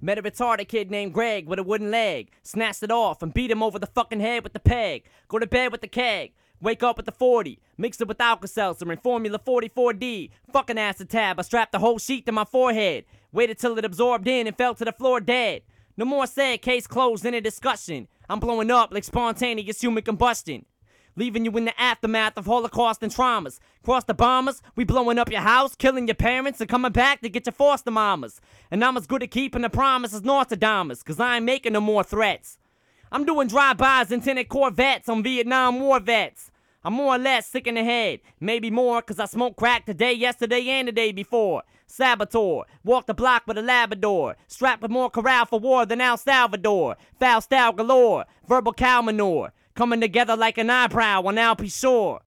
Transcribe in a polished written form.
Met a retarded kid named Greg with a wooden leg. Snatched it off and beat him over the fucking head with the peg. Go to bed with the keg. Wake up with the 40. Mix it with Alka-Seltzer and Formula 44D. Fucking acid tab. I strapped the whole sheet to my forehead. Waited till it absorbed in and fell to the floor dead. No more said, case closed, in a discussion. I'm blowing up like spontaneous human combustion. Leaving you in the aftermath of Holocaust and traumas. Cross the bombers, we blowing up your house, killing your parents, and coming back to get your foster mamas. And I'm as good at keeping the promise as Nostradamus, cause I ain't making no more threats. I'm doing drive-bys in tinted Corvettes on Vietnam War vets. I'm more or less sick in the head, maybe more, cause I smoked crack today, yesterday, and the day before. Saboteur, walk the block with a Labrador, strapped with more corral for war than El Salvador. Foul style galore, verbal cow manure, coming together like an eyebrow on Alpe Shore.